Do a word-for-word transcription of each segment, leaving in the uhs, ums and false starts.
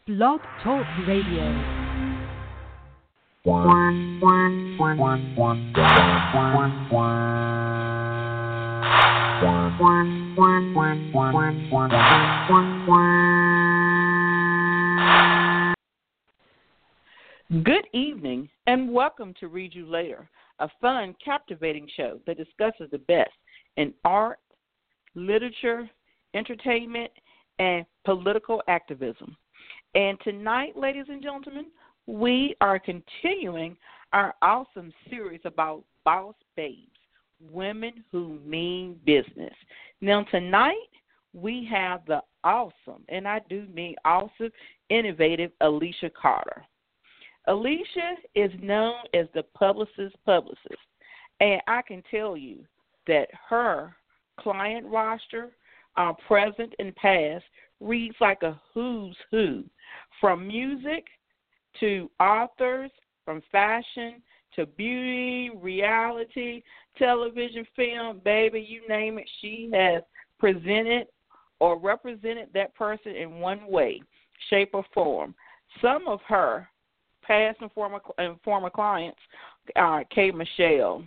Blog Talk Radio. Good evening and welcome to Read You Later, a fun, captivating show that discusses the best in art, literature, entertainment, and political activism. And tonight, ladies and gentlemen, we are continuing our awesome series about boss babes, women who mean business. Now, tonight, we have the awesome, and I do mean awesome, innovative Alicia Carter. Alicia is known as the publicist publicist, and I can tell you that her client roster, uh, present and past, reads like a who's who, from music to authors, from fashion to beauty, reality, television, film, baby, you name it. She has presented or represented that person in one way, shape, or form. Some of her past and former and former clients, uh, K. Michelle,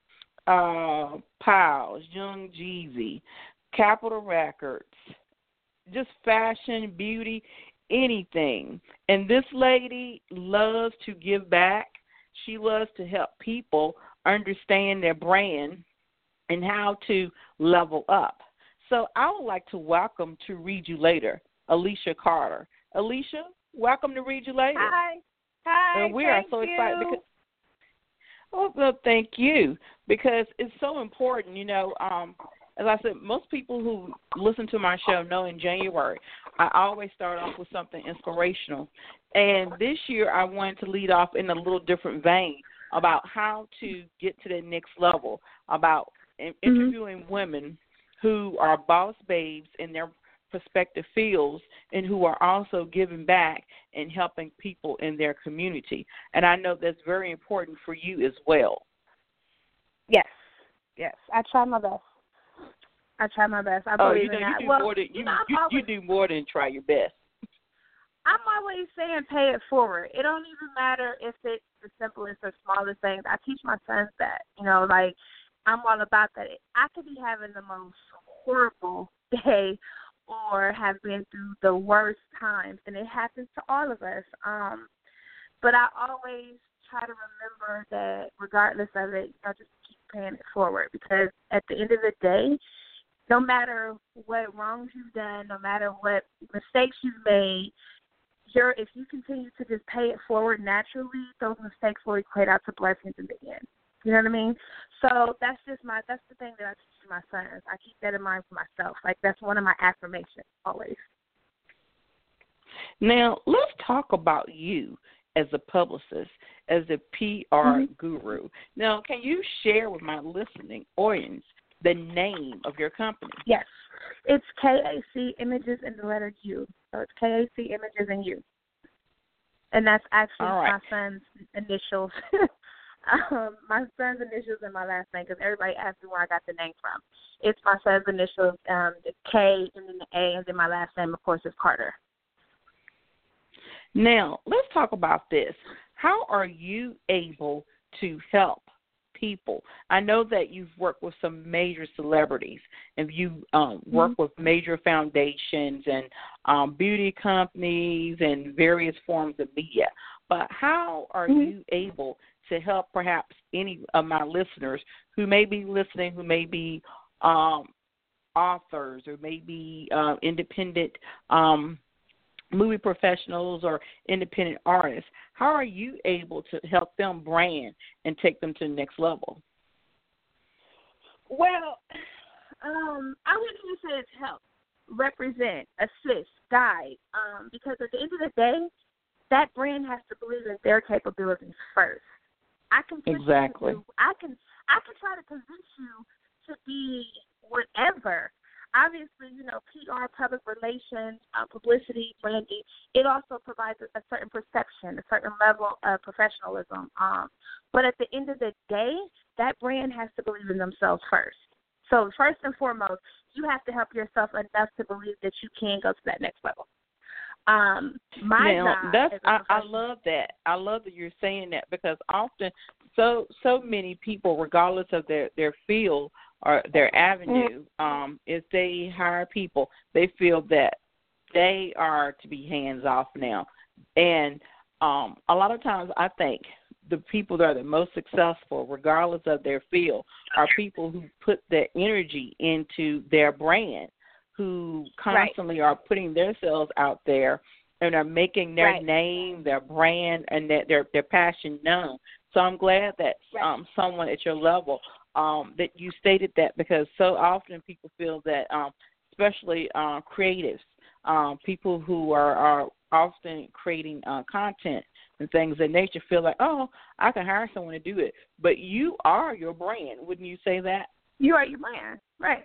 uh, Piles, Young Jeezy, Capitol Records, just fashion, beauty, anything. And this lady loves to give back. She loves to help people understand their brand and how to level up. So I would like to welcome to Read You Later, Alicia Carter. Alicia, welcome to Read You Later. Hi. Hi. And we are so you. excited because oh, well, thank you, because it's so important. You know, um, as I said, most people who listen to my show know in January, I always start off with something inspirational. And this year I wanted to lead off in a little different vein about how to get to the next level, about mm-hmm. interviewing women who are boss babes in their prospective fields and who are also giving back and helping people in their community. And I know that's very important for you as well. Yes, yes. I try my best. I try my best. I oh, believe you know, in you that. Do well, more than, you, you, know, you, always, you do more than try your best. I'm always saying pay it forward. It don't even matter if it's the simplest or smallest things. I teach my sons that, you know, like I'm all about that. I could be having the most horrible day or have been through the worst times, and it happens to all of us. Um, but I always try to remember that regardless of it, I just keep paying it forward, because at the end of the day, no matter what wrongs you've done, no matter what mistakes you've made, you're, if you continue to just pay it forward naturally, those mistakes will equate out to blessings in the end. You know what I mean? So that's just my, that's the thing that I teach my sons. I keep that in mind for myself. Like, that's one of my affirmations always. Now, let's talk about you as a publicist, as a P R mm-hmm. guru. Now, can you share with my listening audience the name of your company? Yes. It's K A C Images and the letter U. So it's K A C Images and U. And that's actually right. my son's initials. um, my son's initials and my last name, because everybody asks me where I got the name from. It's my son's initials, um, the K and then the A, and then my last name, of course, is Carter. Now, let's talk about this. How are you able to help people? I know that you've worked with some major celebrities, and you um, work mm-hmm. with major foundations and um, beauty companies and various forms of media. But how are mm-hmm. you able to help perhaps any of my listeners who may be listening, who may be um, authors or maybe uh, independent um, movie professionals or independent artists? How are you able to help them brand and take them to the next level? Well, um, I wouldn't even say it's help, represent, assist, guide, um, because at the end of the day, that brand has to believe in their capabilities first. I can exactly. You, I can I can try to convince you to be whatever. Obviously, you know, P R, public relations, uh, publicity, branding, it also provides a, a certain perception, a certain level of professionalism. Um, but at the end of the day, that brand has to believe in themselves first. So first and foremost, you have to help yourself enough to believe that you can go to that next level. Um, my Now job that's as a I, I professional. love that. I love that you're saying that because often so so many people, regardless of their, their field or their avenue, um, if they hire people, they feel that they are to be hands off now. And um, a lot of times I think the people that are the most successful, regardless of their field, are people who put their energy into their brand, who constantly right. are putting themselves out there and are making their right. name, their brand, and their, their their passion known. So I'm glad that right. um, someone at your level um, that you stated that, because so often people feel that, um, especially uh, creatives, um, people who are, are often creating uh, content and things of nature, feel like, oh, I can hire someone to do it. But you are your brand. Wouldn't you say that? You are your brand, right?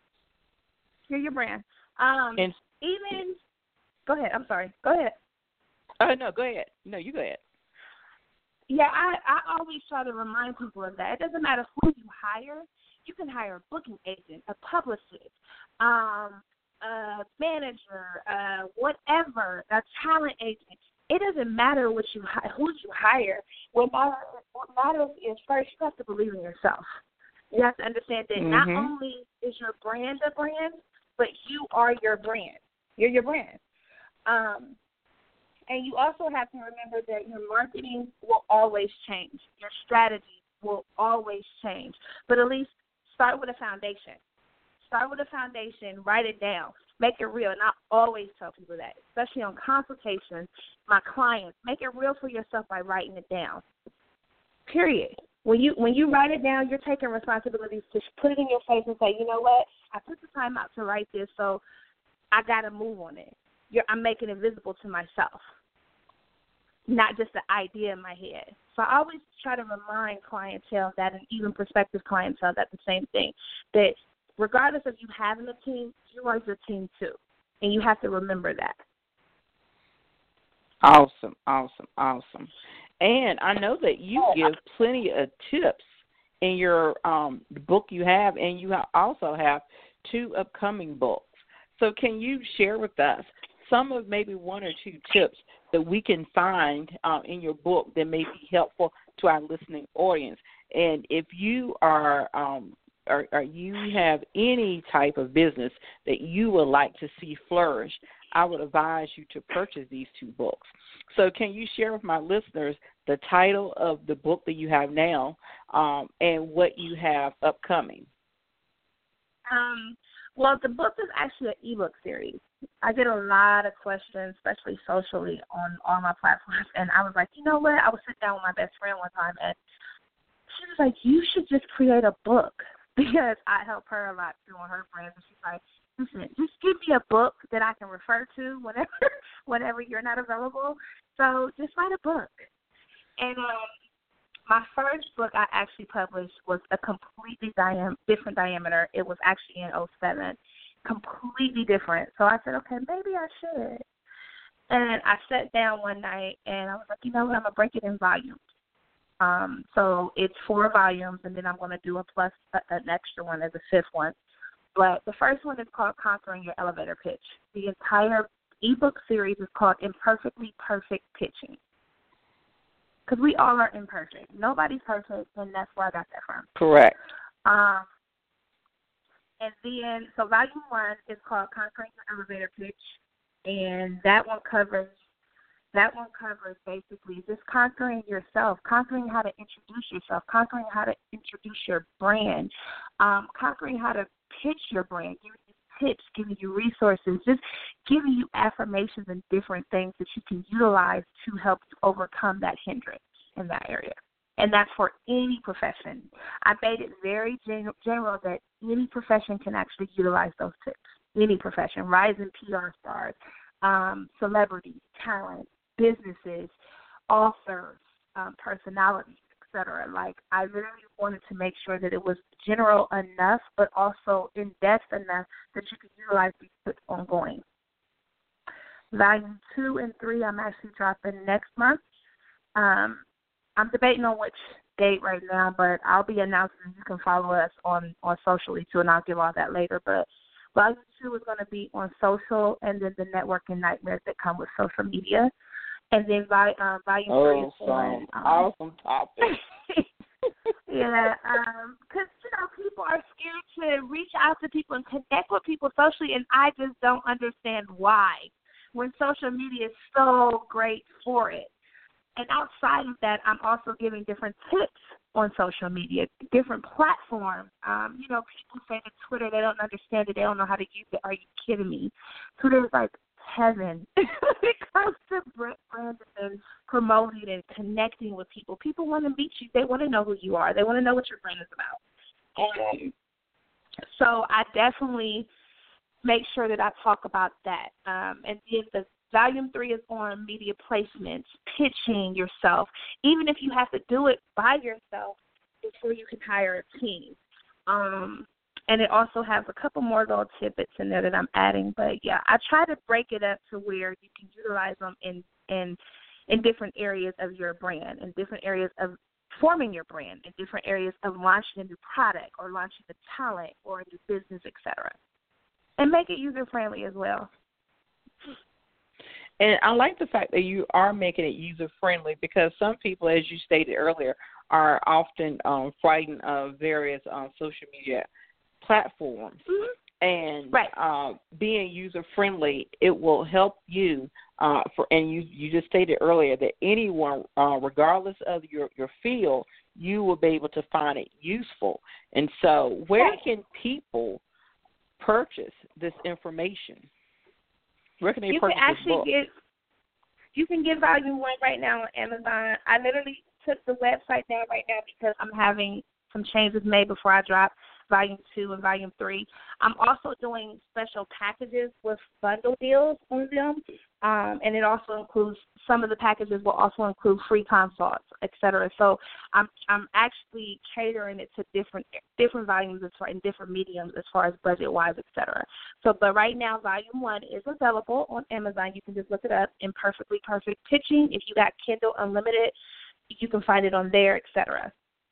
You're your brand. Um, and even, go ahead. I'm sorry. Go ahead. Oh, no, go ahead. No, you go ahead. Yeah, I, I always try to remind people of that. It doesn't matter who you hire. You can hire a booking agent, a publicist, um, a manager, uh, whatever, a talent agent. It doesn't matter what you who you hire. What matters, what matters is first you have to believe in yourself. You have to understand that mm-hmm. not only is your brand a brand, but you are your brand. You're your brand. Um, and you also have to remember that your marketing will always change. Your strategy will always change. But at least start with a foundation. Start with a foundation. Write it down. Make it real. And I always tell people that, especially on consultations, my clients, make it real for yourself by writing it down. Period. When you when you write it down, you're taking responsibility to put it in your face and say, you know what, I took the time out to write this, so I got to move on it. You're, I'm making it visible to myself, not just the idea in my head. So I always try to remind clientele that, and even prospective clientele, that the same thing, that regardless of you having a team, you are your team too, and you have to remember that. Awesome, awesome, awesome. And I know that you give plenty of tips in your um, book you have, and you also have two upcoming books. So can you share with us some of maybe one or two tips that we can find uh, in your book that may be helpful to our listening audience? And if you are um, or, or you have any type of business that you would like to see flourish, I would advise you to purchase these two books. So can you share with my listeners the title of the book that you have now um, and what you have upcoming? Um, well, the book is actually an ebook series. I get a lot of questions, especially socially, on all my platforms. And I was like, you know what? I was sitting down with my best friend one time, and she was like, you should just create a book, because I help her a lot too on her brands. And she's like, listen, just give me a book that I can refer to whenever whenever you're not available. So just write a book. And um, my first book I actually published was a completely diam- different diameter. It was actually in oh seven, completely different. So I said, okay, maybe I should. And I sat down one night, and I was like, you know what, I'm going to break it in volumes. Um, so it's four volumes, and then I'm going to do a plus a, an extra one as a fifth one. But the first one is called Conquering Your Elevator Pitch. The entire ebook series is called Imperfectly Perfect Pitching. Because we all are imperfect. Nobody's perfect, and that's where I got that from. Correct. Um, and then, so volume one is called Conquering Your Elevator Pitch, and that one covers that one covers basically just conquering yourself, conquering how to introduce yourself, conquering how to introduce your brand, um, conquering how to pitch your brand, giving you tips, giving you resources, just giving you affirmations and different things that you can utilize to help you overcome that hindrance in that area. And that's for any profession. I made it very gen- general that any profession can actually utilize those tips. Any profession, rising P R stars, um, celebrities, talent, businesses, authors, um, personalities, et cetera. Like, I really wanted to make sure that it was general enough, but also in-depth enough that you could utilize these tips ongoing. Volume two and three I'm actually dropping next month. Um, I'm debating on which date right now, but I'll be announcing. You can follow us on, on socially, too, and I'll give all that later. But Volume two is going to be on social and then the networking nightmares that come with social media. And then volume, uh, volume oh, three is on um, awesome topic. Yeah, um, because, you know, people are scared to reach out to people and connect with people socially, and I just don't understand why when social media is so great for it. And outside of that, I'm also giving different tips on social media, different platforms. Um, you know, people say that Twitter, they don't understand it, they don't know how to use it. Are you kidding me? Twitter is like heaven when it comes to branding and promoting and connecting with people. People want to meet you. They want to know who you are. They want to know what your brand is about. And so I definitely make sure that I talk about that. Um, and then the volume three is on media placements, pitching yourself, even if you have to do it by yourself before you can hire a team. Um, And it also has a couple more little tidbits in there that I'm adding. But, yeah, I try to break it up to where you can utilize them in, in, in different areas of your brand, in different areas of forming your brand, in different areas of launching a new product or launching a talent or a new business, et cetera. And make it user-friendly as well. And I like the fact that you are making it user-friendly because some people, as you stated earlier, are often um, frightened of various um, social media platforms. Mm-hmm. And right. uh, being user-friendly, it will help you. Uh, for And you, you just stated earlier that anyone, uh, regardless of your, your field, you will be able to find it useful. And so where right. can people purchase this information? Where can they you purchase can this actually book? Get, you can get volume one right now on Amazon. I literally took the website down right now because I'm having some changes made before I drop volume two and volume three. I'm also doing special packages with bundle deals on them, um, and it also includes, some of the packages will also include free consults, et cetera. So I'm I'm actually catering it to different different volumes as far in different mediums as far as budget wise, et cetera. So, but right now, volume one is available on Amazon. You can just look it up. Imperfectly Perfect Pitching. If you got Kindle Unlimited, you can find it on there, et cetera.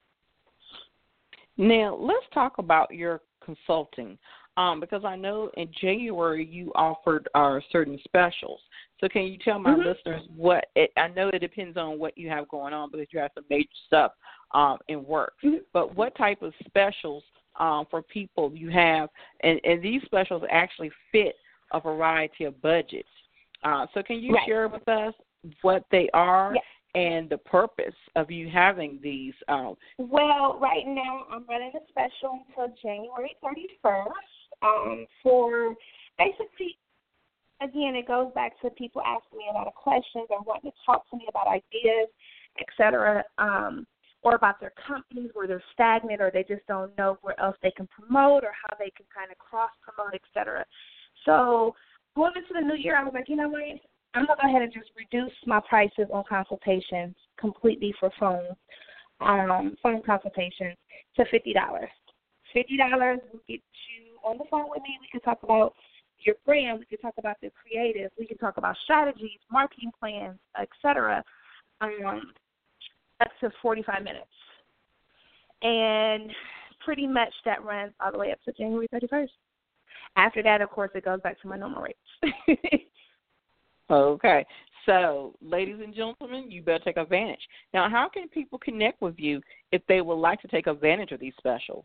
Now, let's talk about your consulting, um, because I know in January you offered uh, certain specials. So can you tell my mm-hmm. listeners what it, I know it depends on what you have going on because you have some major stuff um, in work, mm-hmm. but what type of specials um, for people you have, and, and these specials actually fit a variety of budgets. Uh, so can you right. share with us what they are? Yes. And the purpose of you having these? Um, well, right now I'm running a special until January thirty-first um, for basically, again, it goes back to people asking me a lot of questions or wanting to talk to me about ideas, et cetera, um, or about their companies where they're stagnant or they just don't know where else they can promote or how they can kind of cross-promote, et cetera. So going into the new year, I was like, you know what? I'm going to go ahead and just reduce my prices on consultations completely for phone, um, phone consultations to fifty dollars. fifty dollars will get you on the phone with me. We can talk about your brand. We can talk about the creative. We can talk about strategies, marketing plans, et cetera, um, up to forty-five minutes. And pretty much that runs all the way up to January thirty-first. After that, of course, it goes back to my normal rates. Okay. So, ladies and gentlemen, you better take advantage. Now, how can people connect with you if they would like to take advantage of these specials?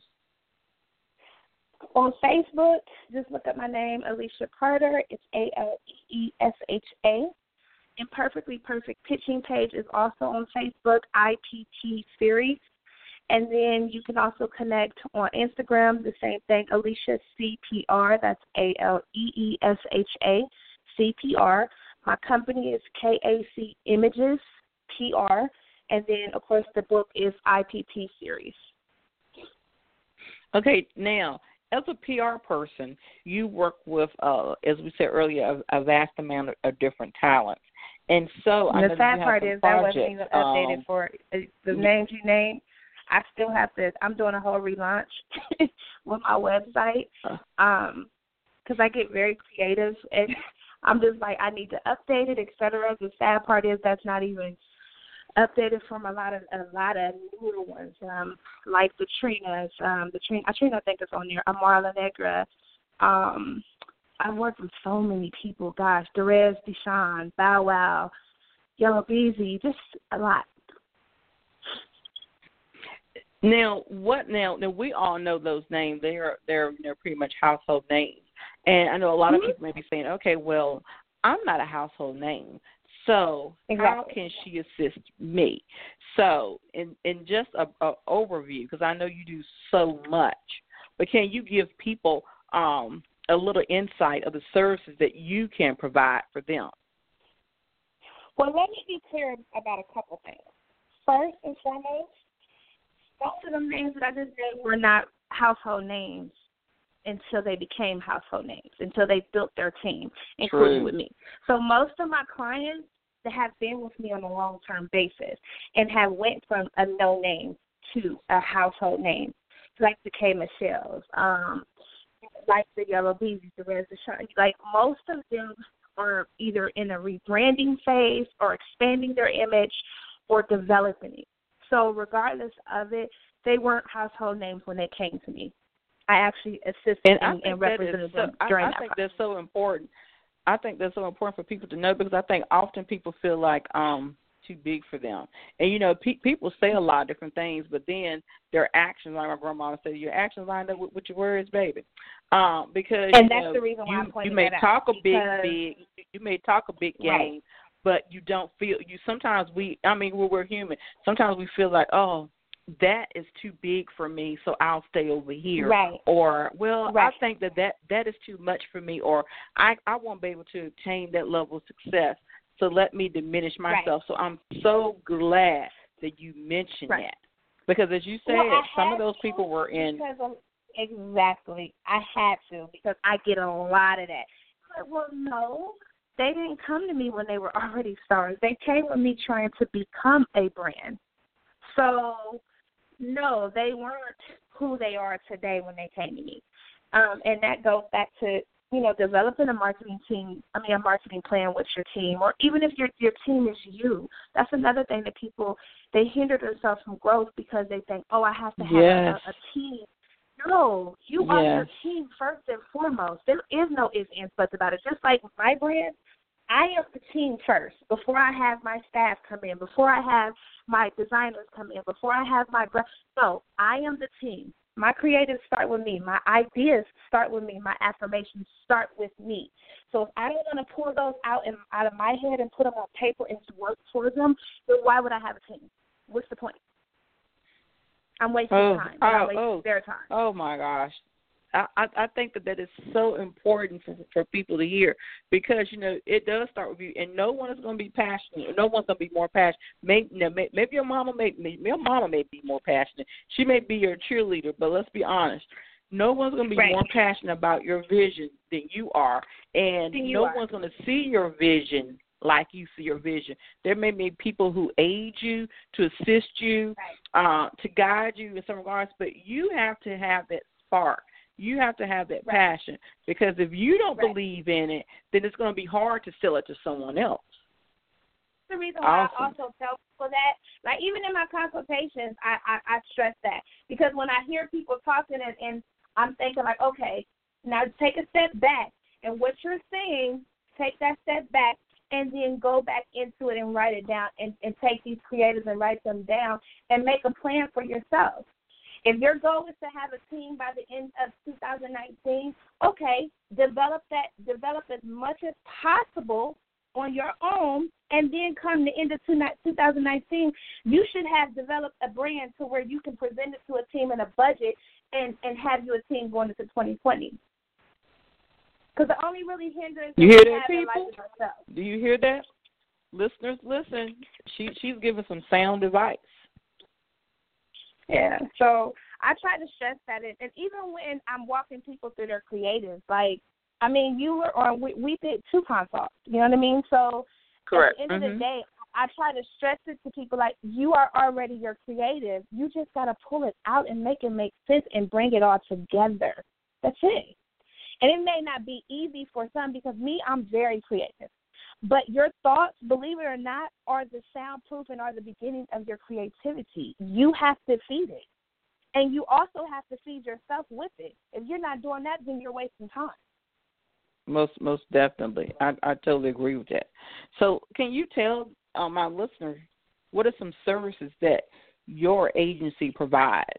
On Facebook, just look up my name, Alicia Carter. It's A L E E S H A. Imperfectly Perfect Pitching page is also on Facebook, I P T Series. And then you can also connect on Instagram, the same thing, Alicia C P R. That's A L E E S H A, C P R. My company is K A C Images, P R, and then, of course, the book is I P T Series. Okay, now, as a P R person, you work with, uh, as we said earlier, a, a vast amount of, of different talents. And so and I the sad part is that wasn't even updated um, for uh, the names you named. I still have to, I'm doing a whole relaunch with my website um, because I get very creative and I'm just like, I need to update it, et cetera. The sad part is that's not even updated from a lot of a lot of newer ones, um, like the Trinas. Um, the Trina, I Trina, I think it's on there. Amara La Negra, Um, I've worked with so many people. Gosh, Derez Deshawn, Bow Wow, Yellow Beezy, just a lot. Now, what now? Now we all know those names. They're they're they're pretty much household names. And I know a lot mm-hmm. of people may be saying, okay, well, I'm not a household name, so exactly. how can she assist me? So, in in just a, a overview, because I know you do so much, but can you give people um, a little insight of the services that you can provide for them? Well, let me be clear about a couple things. First and foremost, most of the names that I just named were not household names until they became household names, until they built their team, including True. with me. So most of my clients that have been with me on a long-term basis and have went from a no name to a household name, like the K. Michelle's, um, like the Yellow Beezy, the Red Deshawn. Like most of them are either in a rebranding phase or expanding their image or developing it. So regardless of it, they weren't household names when they came to me. I actually assisted and, and, and represented so, them during I, I that think process. that's so important. I think that's so important for people to know, because I think often people feel like um too big for them. And, you know, pe- people say a lot of different things, but then their actions, like my grandma said, your actions lined up with, with your words, baby. Um, because, and you that's know, the reason why you, I'm pointing you may that talk out, a big, big, you may talk a big game, right. but you don't feel, you sometimes we, I mean, we're, we're human. Sometimes we feel like, oh, that is too big for me, so I'll stay over here. Right. Or, well, right. I think that, that that is too much for me, or I, I won't be able to attain that level of success, so let me diminish myself. Right. So I'm so glad that you mentioned right. that. Because as you said, well, some of those people were in. Of, exactly. I had to, because I get a lot of that. But, well, no, they didn't come to me when they were already stars. They came with me trying to become a brand. So, no, they weren't who they are today when they came to me. Um, and that goes back to, you know, developing a marketing team, I mean, a marketing plan with your team, or even if your your team is you. That's another thing that people, they hinder themselves from growth because they think, oh, I have to have yes. a, a team. No, you yes. are your team first and foremost. There is no ifs, ands, buts about it. Just like my brand, I am the team first before I have my staff come in, before I have my designers come in, before I have my brand. No, I am the team. My creatives start with me. My ideas start with me. My affirmations start with me. So if I don't want to pull those out in, out of my head and put them on paper and work towards them, then why would I have a team? What's the point? I'm wasting oh, time. Oh, I'm wasting oh, their time. Oh, my gosh. I, I, I think that that is so important for, for people to hear, because, you know, it does start with you, and no one is going to be passionate. No one's going to be more passionate. Maybe, you know, maybe your mama may, maybe your mama may be more passionate. She may be your cheerleader, but let's be honest. No one's going to be right. more passionate about your vision than you are, and you no are. one's going to see your vision like you see your vision. There may be people who aid you, to assist you, right. uh, to guide you in some regards, but you have to have that spark. You have to have that right. passion, because if you don't right. believe in it, then it's going to be hard to sell it to someone else. The reason why awesome. I also tell people that, like even in my consultations, I, I, I stress that, because when I hear people talking and, and I'm thinking like, okay, now take a step back, and what you're saying, take that step back and then go back into it and write it down, and, and take these creatives and write them down and make a plan for yourself. If your goal is to have a team by the end of two thousand nineteen, okay, develop that, develop as much as possible on your own, and then come the end of two thousand nineteen, you should have developed a brand to where you can present it to a team in a budget and, and have you a team going into twenty twenty. Because the only really hindrance you hear that, people? people? Do you hear that? Listeners, listen. She she's giving some sound advice. Yeah, so I try to stress that, and, and even when I'm walking people through their creatives, like, I mean, you were on, we, we did two consults, you know what I mean? So correct. At the end mm-hmm. of the day, I try to stress it to people like, you are already your creative. You just got to pull it out and make it make sense and bring it all together. That's it. And it may not be easy for some, because me, I'm very creative. But your thoughts, believe it or not, are the soundproof and are the beginning of your creativity. You have to feed it. And you also have to feed yourself with it. If you're not doing that, then you're wasting time. Most most definitely. I, I totally agree with that. So can you tell uh, my listeners what are some services that your agency provides?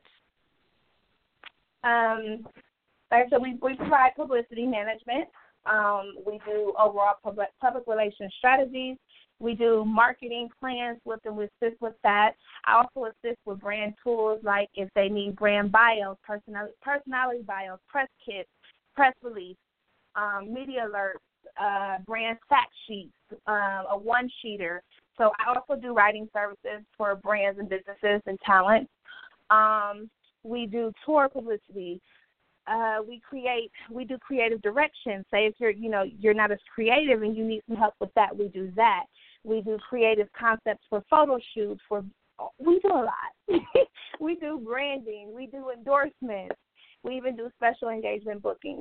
Um, like I said, we, we provide publicity management. Um, we do overall public, public relations strategies. We do marketing plans with them. We assist with that. I also assist with brand tools, like if they need brand bios, personality, personality bios, press kits, press release, um, media alerts, uh, brand fact sheets, uh, a one-sheeter. So I also do writing services for brands and businesses and talent. Um, we do tour publicity. Uh, we create, we do creative direction. Say if you're, you know, you're not as creative and you need some help with that, we do that. We do creative concepts for photo shoots. For we do a lot. We do branding. We do endorsements. We even do special engagement bookings.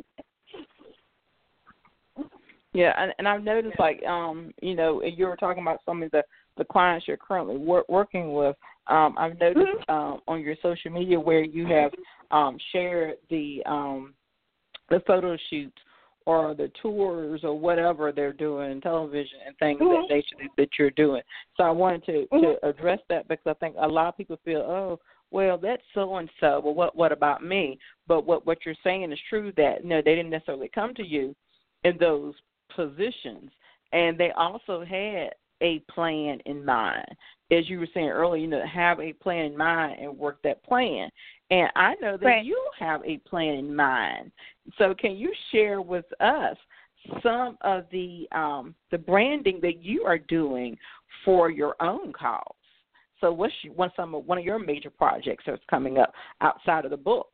Yeah, and, and I've noticed, like, um, you know, you were talking about some of the, the clients you're currently wor- working with. Um, I've noticed mm-hmm. um, on your social media where you have um, shared the um, the photo shoots or the tours or whatever they're doing, television and things mm-hmm. of that nature that you're doing. So I wanted to, mm-hmm. to address that because I think a lot of people feel, oh, well, that's so-and-so. Well, what what about me? But what, what you're saying is true that, no, they didn't necessarily come to you in those positions, and they also had a plan in mind. As you were saying earlier, you know, have a plan in mind and work that plan. And I know that right. you have a plan in mind. So can you share with us some of the um, the branding that you are doing for your own cause? So what's your, one, some of, one of your major projects that's coming up outside of the books?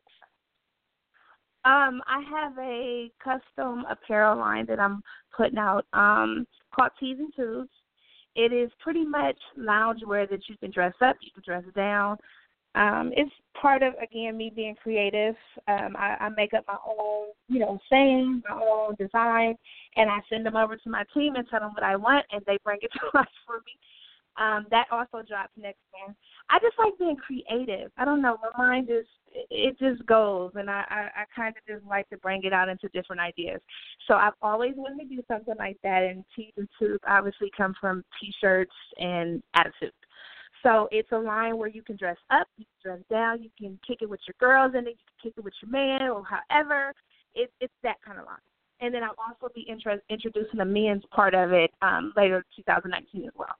Um, I have a custom apparel line that I'm putting out um, called T's and Twos. It is pretty much loungewear that you can dress up, you can dress down. Um, it's part of, again, me being creative. Um, I, I make up my own, you know, saying, my own design, and I send them over to my team and tell them what I want, and they bring it to life for me. Um, that also drops next year. I just like being creative. I don't know. My mind just, it just goes, and I, I, I kind of just like to bring it out into different ideas. So I've always wanted to do something like that, and T's and Twos obviously come from T-shirts and attitude. So it's a line where you can dress up, you can dress down, you can kick it with your girls, and then you can kick it with your man or however. It, it's that kind of line. And then I'll also be inter- introducing the men's part of it um, later two thousand nineteen as well.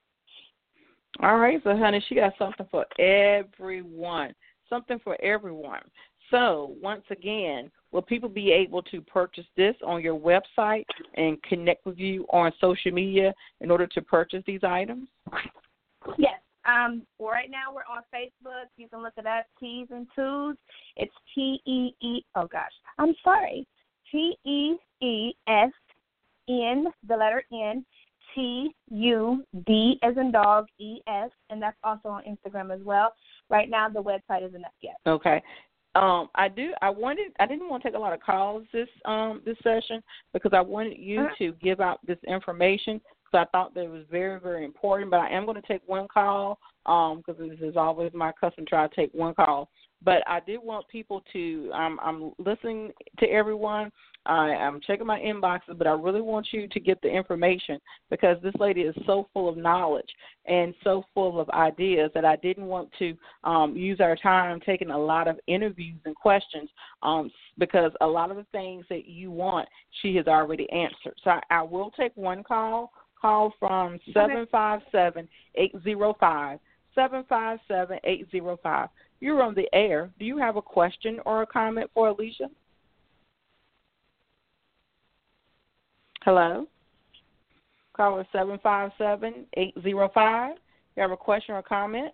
All right, so, honey, she got something for everyone, something for everyone. So, once again, will people be able to purchase this on your website and connect with you on social media in order to purchase these items? Yes. Um, well, right now we're on Facebook. You can look it up, T's and Twos. It's T E E, oh, gosh, I'm sorry, T E E S N, the letter N, T U D as in dog, E S, and that's also on Instagram as well. Right now the website isn't up yet. Okay. Um, I do. I wanted. I didn't want to take a lot of calls this um this session because I wanted you uh-huh. to give out this information because I thought that it was very, very important. But I am going to take one call um because this is always my custom. Try to take one call. But I did want people to. Um, I'm listening to everyone. I, I'm checking my inboxes, but I really want you to get the information because this lady is so full of knowledge and so full of ideas that I didn't want to um, use our time taking a lot of interviews and questions um, because a lot of the things that you want, she has already answered. So I, I will take one call, call from seven five seven, eight zero five, seven five seven, eight zero five. You're on the air. Do you have a question or a comment for Alicia? Hello? Caller seven five seven, eight zero five. You have a question or comment?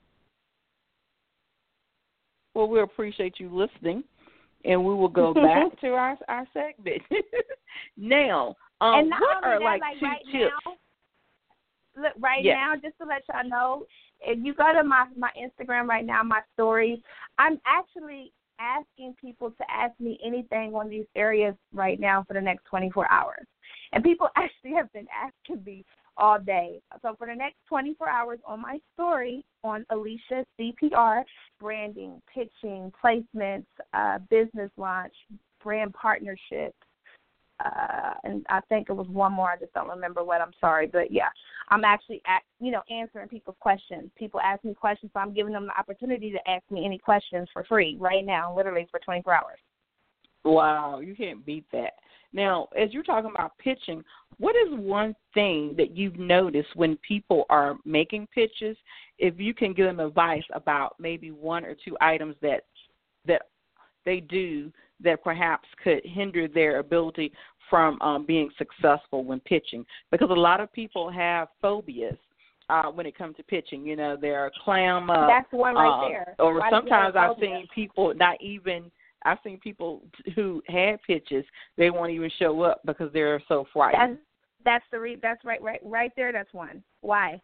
Well, we appreciate you listening, and we will go back to our, our segment. Now, um, and not what only are that, like, like two right tips? Now, look, right yes. now, just to let y'all know, if you go to my, my Instagram right now, my stories, I'm actually asking people to ask me anything on these areas right now for the next twenty-four hours. And people actually have been asking me all day. So for the next twenty-four hours on my story on Alicia C P R, branding, pitching, placements, uh, business launch, brand partnerships, uh, and I think it was one more. I just don't remember what. I'm sorry. But, yeah, I'm actually, at, you know, answering people's questions. People ask me questions, so I'm giving them the opportunity to ask me any questions for free right now, literally for twenty-four hours. Wow, you can't beat that. Now, as you're talking about pitching, what is one thing that you've noticed when people are making pitches, if you can give them advice about maybe one or two items that that they do that perhaps could hinder their ability from um, being successful when pitching? Because a lot of people have phobias uh, when it comes to pitching. You know, they're clam up. That's one right uh, there. Or Why sometimes I've seen people not even – I've seen people who had pitches, they won't even show up because they're so frightened. That's, that's the re- that's right, right, right there. That's one. Why?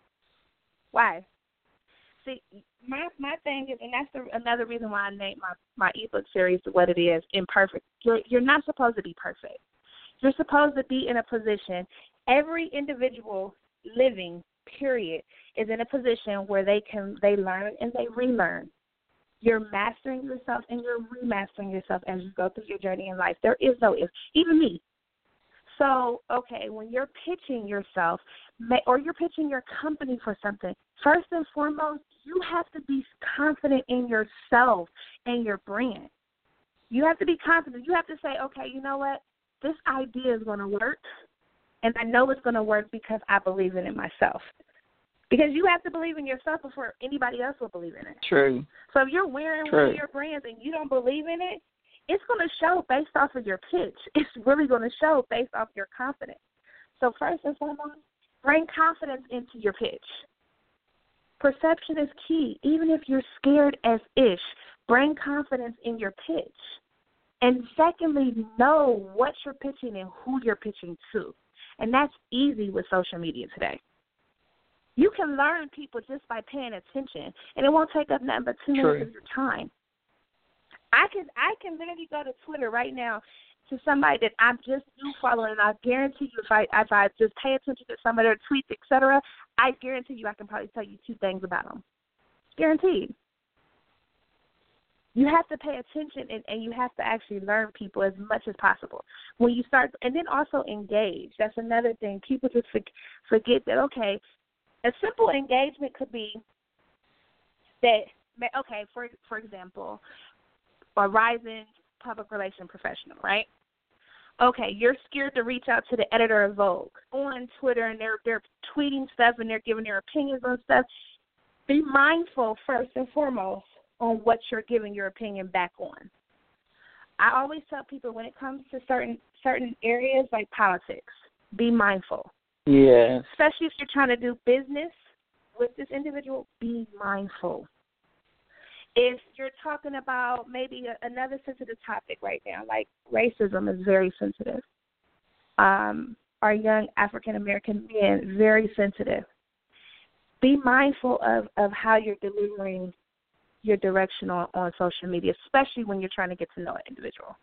Why? See, my my thing is, and that's the, another reason why I named my my ebook series what it is, Imperfect. You're you're not supposed to be perfect. You're supposed to be in a position. Every individual living, period, is in a position where they can they learn and they relearn. You're mastering yourself and you're remastering yourself as you go through your journey in life. There is no if, even me. So, okay, when you're pitching yourself or you're pitching your company for something, first and foremost, you have to be confident in yourself and your brand. You have to be confident. You have to say, okay, you know what? This idea is going to work, and I know it's going to work because I believe in it myself. Because you have to believe in yourself before anybody else will believe in it. True. So if you're wearing True. one of your brands and you don't believe in it, it's going to show based off of your pitch. It's really going to show based off your confidence. So first and foremost, bring confidence into your pitch. Perception is key. Even if you're scared as ish, bring confidence in your pitch. And secondly, know what you're pitching and who you're pitching to. And that's easy with social media today. You can learn people just by paying attention, and it won't take up nothing but two minutes True. of your time. I can I can literally go to Twitter right now to somebody that I'm just new following, and I guarantee you if I if I just pay attention to some of their tweets, et cetera, I guarantee you I can probably tell you two things about them. Guaranteed. You have to pay attention, and, and you have to actually learn people as much as possible. When you start, and then also engage. That's another thing. People just forget that, okay, a simple engagement could be that, okay, for for example, a rising public relation professional, right? Okay, you're scared to reach out to the editor of Vogue on Twitter, and they're they're tweeting stuff and they're giving their opinions on stuff. Be mindful first and foremost on what you're giving your opinion back on. I always tell people when it comes to certain certain areas like politics, be mindful. Yes. Especially if you're trying to do business with this individual, be mindful. If you're talking about maybe a, another sensitive topic right now, like racism is very sensitive. Um, our young African-American men, very sensitive. Be mindful of, of how you're delivering your direction on, on social media, especially when you're trying to get to know an individual.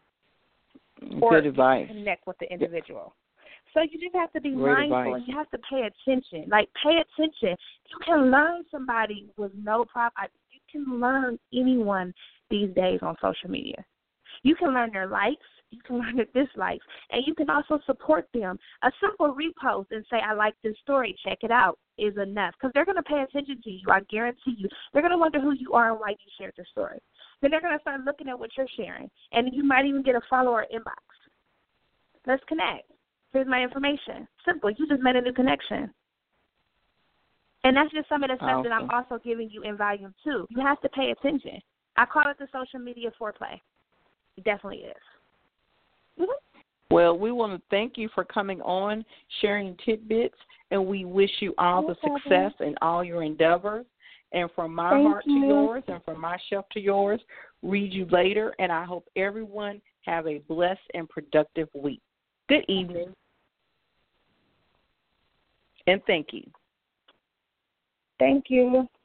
Good or advice. Connect with the individual. So you just have to be Great mindful advice. and you have to pay attention. Like, pay attention. You can learn somebody with no problem. You can learn anyone these days on social media. You can learn their likes. You can learn their dislikes. And you can also support them. A simple repost and say, I like this story, check it out, is enough. Because they're going to pay attention to you. I guarantee you. They're going to wonder who you are and why you shared your story. Then they're going to start looking at what you're sharing. And you might even get a follower inbox. Let's connect. Here's my information. Simple. You just made a new connection. And that's just some of the stuff awesome. that I'm also giving you in volume two. You have to pay attention. I call it the social media foreplay. It definitely is. Mm-hmm. Well, we want to thank you for coming on, sharing tidbits, and we wish you all No the problem. success in all your endeavors. And from my Thank heart you. to yours and from my shelf to yours, read you later. And I hope everyone have a blessed and productive week. Good evening. And thank you. Thank you.